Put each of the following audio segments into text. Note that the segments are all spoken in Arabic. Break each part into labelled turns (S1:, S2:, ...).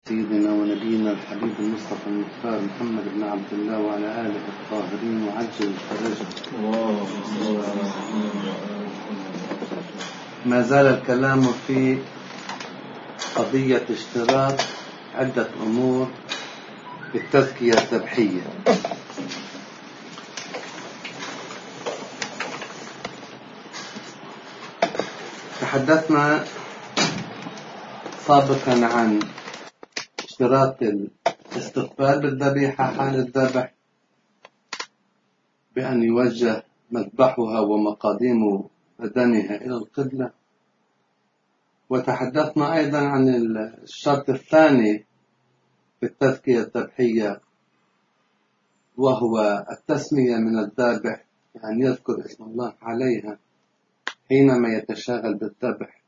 S1: سيدنا ونبينا الحبيب المصطفى المختار محمد بن عبد الله وعلى آله الطاهرين وعجل فرجه. ما زال الكلام في قضية اشتراط عدة أمور بالتزكية الذبحية. تحدثنا سابقا عن اشتراط الاستقبال بالذبيحة حال الذبح بأن يوجه مذبحها ومقاديم بدنها إلى القبلة، وتحدثنا أيضا عن الشرط الثاني بالتزكية الذبحية وهو التسمية من الذابح، يعني يذكر اسم الله عليها حينما يتشاغل بالذبح.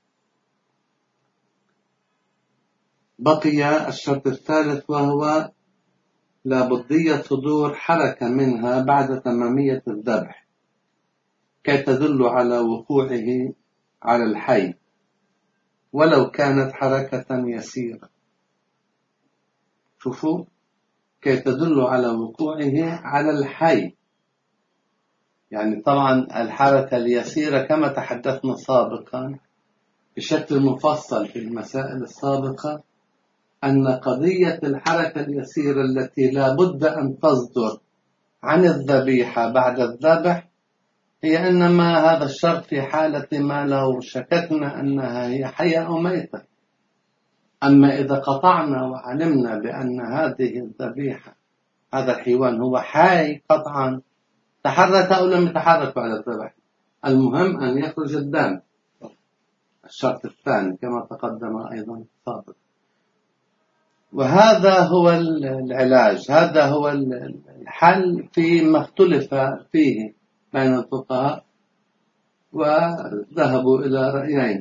S1: بقي الشرط الثالث وهو لابدية صدور حركة منها بعد تمامية الذبح كي تدل على وقوعه على الحي ولو كانت حركة يسيرة. شوفوا، كي تدل على وقوعه على الحي، يعني طبعا الحركة اليسيرة كما تحدثنا سابقا بشكل مفصل في المسائل السابقة أن قضية الحركة اليسيرة التي لا بد أن تصدر عن الذبيحة بعد الذبح هي إنما هذا الشرط في حالة ما لو شككنا أنها هي حية أو ميتة. أما إذا قطعنا وعلمنا بأن هذه الذبيحة هذا الحيوان هو حي قطعا، تحرك أو لم يتحرك بعد الذبح، المهم أن يخرج الدم، الشرط الثاني كما تقدم أيضا سابقا. وهذا هو العلاج، هذا هو الحل فيما اختلف فيه بين الفقهاء وذهبوا إلى رأيين.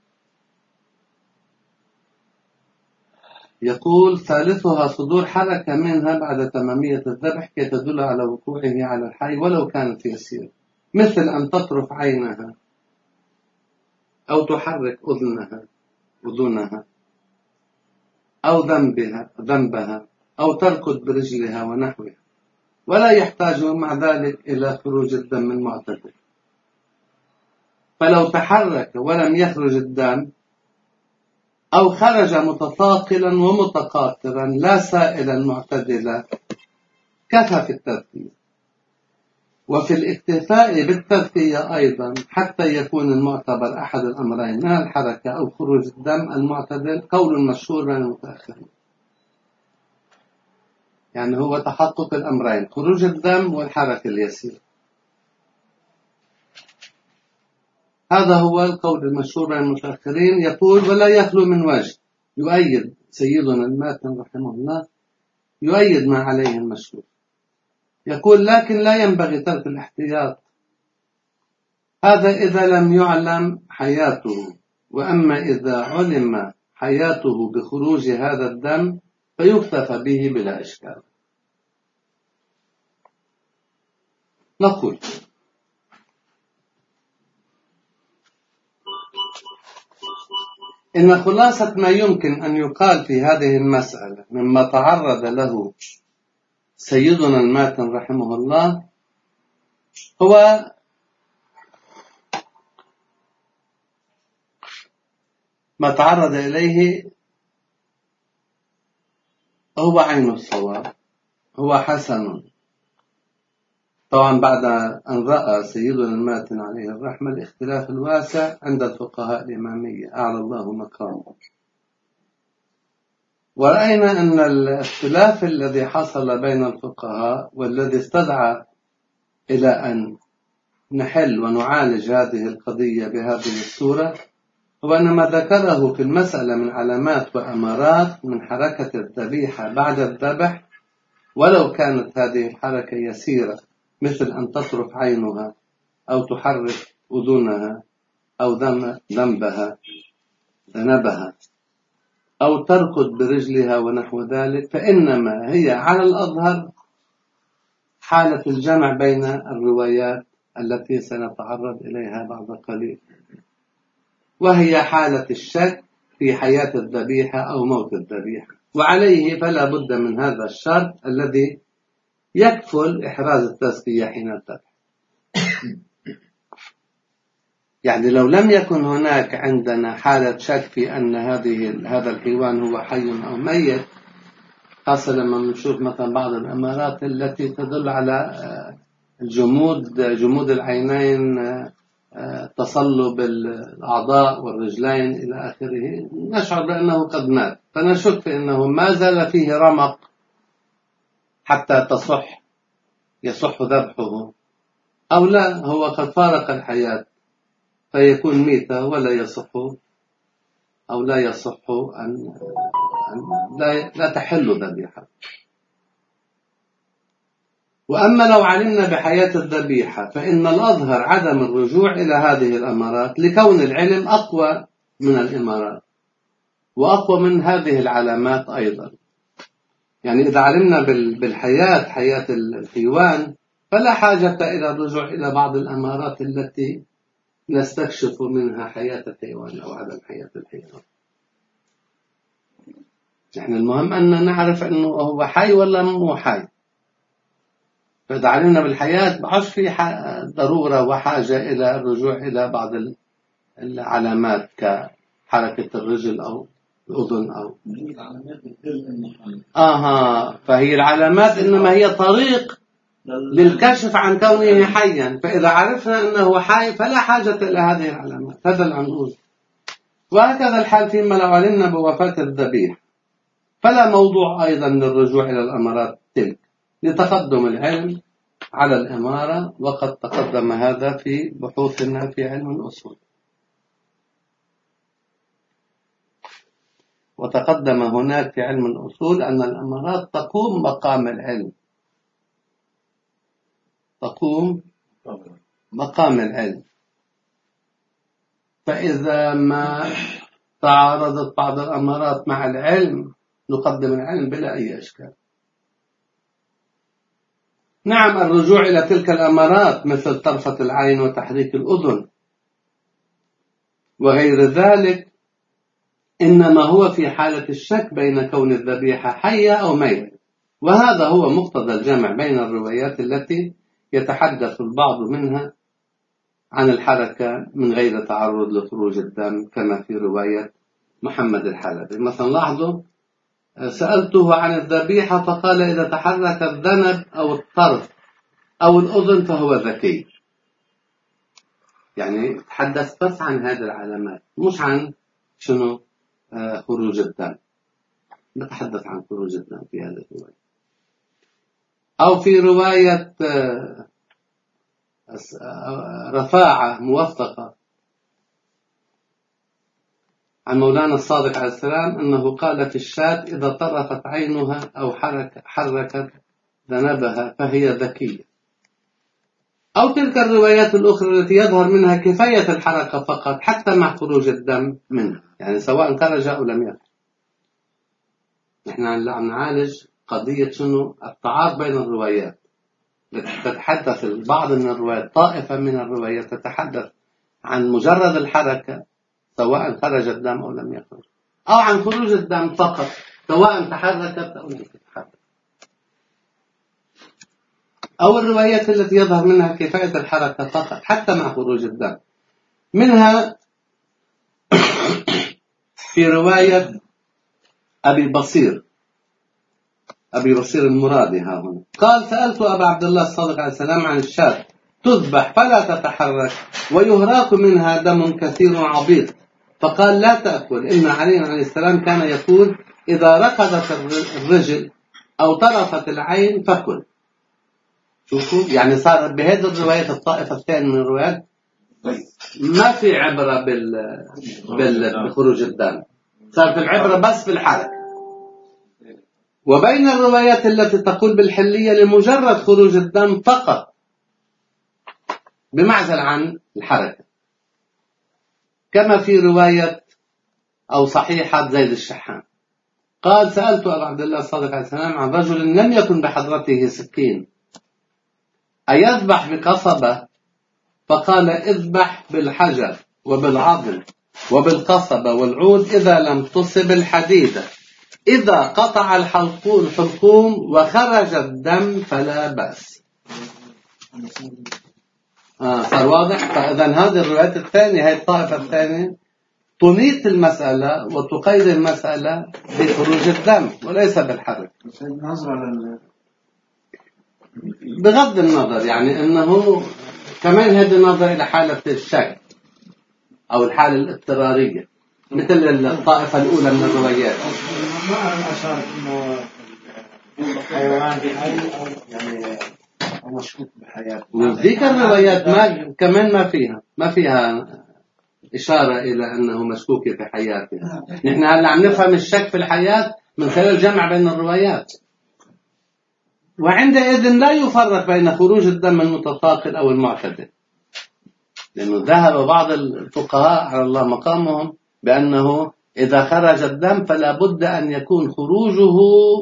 S1: يقول ثالثها صدور حركة منها بعد تمامية الذبح كي تدل على وقوعه على الحي ولو كانت يسيرة، مثل أن تطرف عينها أو تحرك أذنها أو ذنبها أو تركض برجلها ونحوها، ولا يحتاج مع ذلك إلى خروج الدم المعتدل. فلو تحرك ولم يخرج الدم أو خرج متثاقلا ومتقاطرا لا سائلا معتدلا كفى في التذكية. وفي الاكتفاء بالتذكية أيضا حتى يكون المعتبر أحد الأمرين من الحركة أو خروج الدم المعتدل قول مشهور بين المتأخرين، يعني هو تحقق الأمرين، خروج الدم والحركة اليسيرة. هذا هو القول المشهور بين المتأخرين. يقول ولا يخلو من وجه، يؤيد سيدنا الماتن رحمه الله، يؤيد ما عليه المشهور. يقول لكن لا ينبغي ترك الاحتياط، هذا إذا لم يعلم حياته، وأما إذا علم حياته بخروج هذا الدم فيكتفى به بلا إشكال. نقول إن خلاصة ما يمكن أن يقال في هذه المسألة مما تعرض له سيدنا الماتن رحمه الله هو ما تعرض إليه هو عين الصواب، هو حسن. طبعا بعد أن رأى سيدنا الماتن عليه الرحمة الاختلاف الواسع عند الفقهاء الإمامية أعلى الله مقامه، ورأينا أن الاختلاف الذي حصل بين الفقهاء والذي استدعى إلى أن نحل ونعالج هذه القضية بهذه الصورة هو أن ما ذكره في المسألة من علامات وأمارات من حركة الذبيحة بعد الذبح ولو كانت هذه الحركة يسيرة، مثل أن تطرف عينها أو تحرك أذنها أو ذنبها أو تركض برجلها ونحو ذلك، فإنما هي على الأظهر حالة الجمع بين الروايات التي سنتعرض إليها بعد قليل، وهي حالة الشك في حياة الذبيحة أو موت الذبيحة، وعليه فلا بد من هذا الشرط الذي يكفل إحراز التزكية حين الذبح. يعني لو لم يكن هناك عندنا حالة شك في أن هذا الحيوان هو حي أو ميت، خاصة لما نشوف مثلا بعض الأمارات التي تدل على جمود العينين، تصلب الأعضاء والرجلين إلى آخره، نشعر بأنه قد مات، فنشك أنه ما زال فيه رمق حتى يصح ذبحه، أو لا هو قد فارق الحياة فيكون ميتة ولا يصح أو لا يصح أن لا تحل ذبيحة. وأما لو علمنا بحياة الذبيحة فإن الأظهر عدم الرجوع إلى هذه الأمارات، لكون العلم أقوى من الإمارات وأقوى من هذه العلامات أيضا. يعني إذا علمنا بالحياة، حياة الحيوان، فلا حاجة إلى الرجوع إلى بعض الأمارات التي نستكشف منها حياة الحيوان أو عدم حياة الحيوان. نحن المهم أن نعرف أنه هو حي ولا مو حي. فإذا علمنا بالحياة بعش في ضرورة وحاجة إلى الرجوع إلى بعض العلامات كحركة الرجل أو الأذن أو
S2: العلامات بتدل إنه حي.
S1: فهي العلامات إنما هي طريق للكشف عن كونه حيا. فإذا عرفنا أنه حي فلا حاجة إلى هذه العلامات. هذا العنقود. وهكذا الحال فيما لو علمنا بوفاة الذبيح، فلا موضوع أيضا للرجوع إلى الأمارات تلك لتقدم العلم على الإمارة، وقد تقدم هذا في بحوثنا في علم الأصول. وتقدم هناك في علم الأصول أن الأمارات تقوم مقام العلم، تقوم مقام العلم. فإذا ما تعارضت بعض الأمارات مع العلم نقدم العلم بلا أي إشكال. نعم، الرجوع إلى تلك الأمارات مثل طرفة العين وتحريك الأذن وغير ذلك إنما هو في حالة الشك بين كون الذبيحة حية أو ميتة، وهذا هو مقتضى الجمع بين الروايات التي يتحدث البعض منها عن الحركة من غير تعرض لخروج الدم، كما في رواية محمد الحلبي. مثلا لاحظوا، سألته عن الذبيحة فقال إذا تحرك الذنب أو الطرف أو الأذن فهو ذكي. يعني تحدث بس عن هذه العلامات، مش عن شنو خروج الدم. نتحدث عن خروج الدم في هذه الرواية. أو في رواية رفاعة موثقة عن مولانا الصادق عليه السلام أنه قال في الشاة إذا طرفت عينها أو حركت ذنبها فهي ذكية. أو تلك الروايات الأخرى التي يظهر منها كفاية الحركة فقط حتى مع خروج الدم منها، يعني سواء خرج أو لم يخرج. نحن عم نعالج قضية شنو التعارض بين الروايات. تتحدث بعض من الروايات، طائفة من الروايات تتحدث عن مجرد الحركة سواء خرج الدم أو لم يخرج، أو عن خروج الدم فقط سواء تحركت أو لم تتحرك. أو الروايات التي يظهر منها كفاية الحركة فقط حتى مع خروج الدم. منها في رواية أبي بصير المرادي ها هنا قال سألت أبا عبد الله الصادق عليه السلام عن الشاة تذبح فلا تتحرك ويهراق منها دم كثير عبيط، فقال لا تأكل، إن علي عليه السلام كان يقول إذا ركضت الرجل أو طرفت العين فكل. شوفوا، يعني صار بهذه الروايات الطائفة الثانية من الروايات ما في عبرة بخروج الدم، صار في العبرة بس بالحركة. وبين الروايات التي تقول بالحلية لمجرد خروج الدم فقط بمعزل عن الحركة، كما في رواية أو صحيحة زيد الشحام قال سألت أبا عبد الله الصادق عليه السلام عن رجل لم يكن بحضرته سكين أيذبح بقصبة؟ فقال اذبح بالحجر وبالعظم وبالقصبة والعود إذا لم تصب الحديدة. إذا قطع الحلقوم وخرج الدم فلا بأس. صار واضح؟ فإذا هذه الروايات الثانية، هي الطائفة الثانية تنيط المسألة وتقيد المسألة بخروج الدم وليس بالحرق. بغض النظر يعني أنه كمان هذه النظر إلى حالة الشك أو الحالة الاضطرارية مثل الطائفة الأولى من الروايات.
S2: ما أشار إنه حيوان بحي أو يعني مشكوك بحياته.
S1: وذيك الروايات كمان ما فيها إشارة إلى أنه مشكوك في حياته. نحن هلا عم نفهم الشك في الحياة من خلال الجمع بين الروايات. وعندئذ لا يفرق بين خروج الدم المتثاقل أو المعتدل، لأنه ذهب بعض الفقهاء على الله مقامهم بأنه إذا خرج الدم فلا بد أن يكون خروجه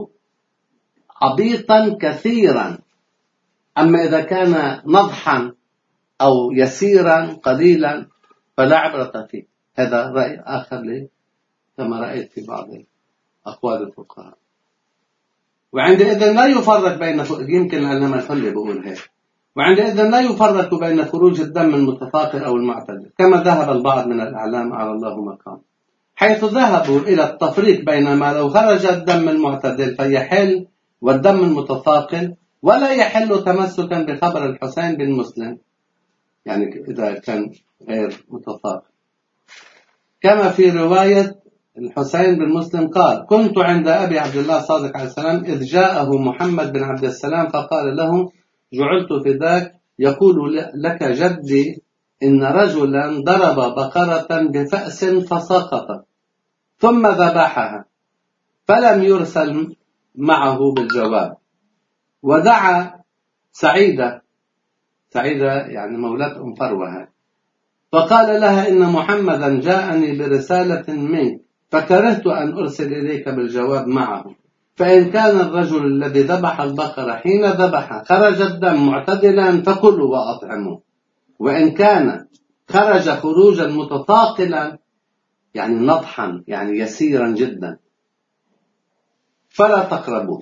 S1: عبيطا كثيرا، أما إذا كان نضحا أو يسيرا قليلا فلا عبرة فيه. هذا رأي آخر لي كما رأيت في بعض أقوال الفقهاء. وعندئذ لا يفرق بين، يمكن أن الحل بقول هيك، وعندئذ لا يفرق بين خروج الدم المتثاقل أو المعتدل كما ذهب البعض من الأعلام على الله مقام، حيث ذهبوا إلى التفريق بين ما لو خرج الدم المعتدل فيحل والدم المتثاقل ولا يحل تمسكا بخبر الحسين بن مسلم، يعني إذا كان غير متثاقل، كما في رواية الحسين بن مسلم قال: كنت عند أبي عبد الله صادق عليه السلام إذ جاءه محمد بن عبد السلام فقال له: جعلت فداك يقول لك جدي إن رجلا ضرب بقرة بفأس فسقطت ثم ذبحها فلم يرسل معه بالجواب، ودعا سعيدة يعني مولاة أم فروة فقال لها إن محمدا جاءني برسالة منك فكرهت أن أرسل إليك بالجواب معه، فإن كان الرجل الذي ذبح البقرة حين ذبح خرج الدم معتدلا فكلوا وأطعموا، وإن كان خرج خروجا متثاقلا يعني نضحا يعني يسيرا جدا فلا تقربوا.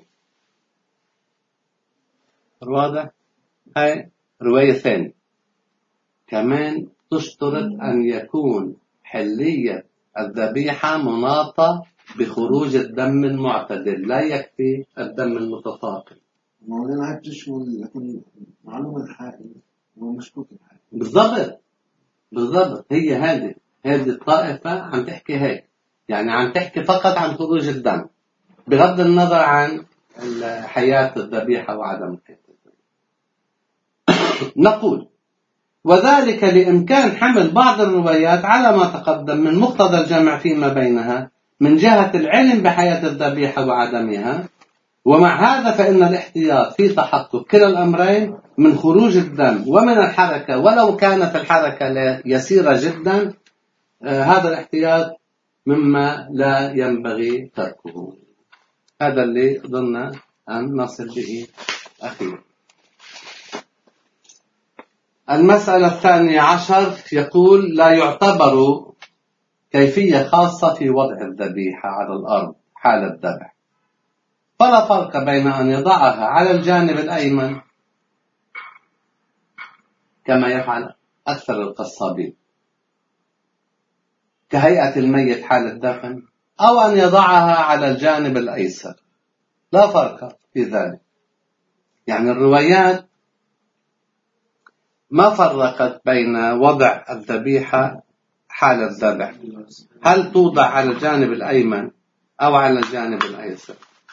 S1: واضح؟ هاي رواية ثانية كمان تشترط أن يكون حلية الذبيحة مناطة بخروج الدم المعتدل، لا يكفي الدم المتثاقل.
S2: مولانا هاي بتشمل لكن معلومة الحائل ومشكوك الحائل.
S1: بالضبط هي هذه الطائفة عم تحكي هيك، يعني عم تحكي فقط عن خروج الدم بغض النظر عن حياة الذبيحة وعدم حياة الذبيحة. نقول: وذلك لإمكان حمل بعض الروايات على ما تقدم من مقتضى الجمع فيما بينها من جهة العلم بحياة الذبيحة وعدمها، ومع هذا فإن الاحتياط في تحقق كلا الأمرين من خروج الدم ومن الحركة ولو كانت الحركة يسيرة جدا، هذا الاحتياط مما لا ينبغي تركه. هذا اللي ظننا أن نصل به أخيرا. المسألة 12 يقول: لا يعتبر كيفية خاصة في وضع الذبيحة على الأرض حال الذبح، فلا فرق بين أن يضعها على الجانب الأيمن كما يفعل أكثر القصابين كهيئة الميت حال الدفن، أو أن يضعها على الجانب الأيسر، لا فرق في ذلك. يعني الروايات ما فرقت بين وضع الذبيحة حال الذبح، هل توضع على الجانب الأيمن أو على الجانب الأيسر،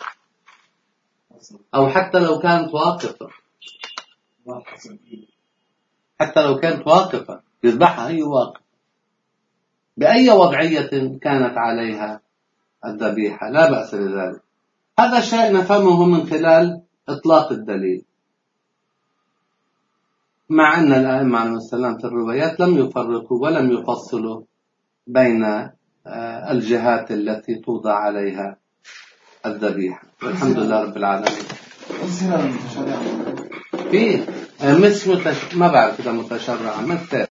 S1: أو حتى لو كانت واقفة، يذبحها هي واقفة بأي وضعية كانت عليها الذبيحة لا بأس لذلك. هذا شيء نفهمه من خلال إطلاق الدليل، مع أن الأئمة عليهم السلام في الروايات لم يفرقوا ولم يفصلوا بين الجهات التي توضع عليها الذبيحة. والحمد لله رب العالمين. في مش ما بعرف إذا متشرعة مثل